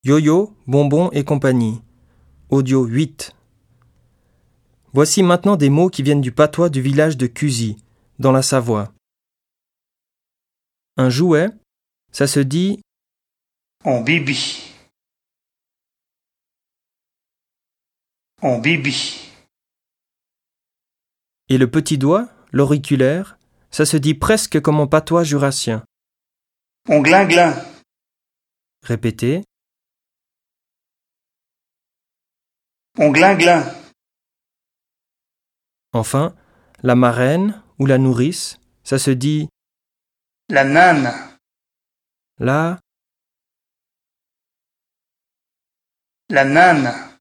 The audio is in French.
Yo-yo, bonbon et compagnie. Audio 8. Voici maintenant des mots qui viennent du patois du village de Cusy, dans la Savoie. Un jouet, ça se dit en bibi. En bibi. et le petit doigt, l'auriculaire, ça se dit presque comme en patois jurassien. En glinglin. Répétez. En glinglin. Enfin, la marraine ou la nourrice, ça se dit La nane. la. La nane.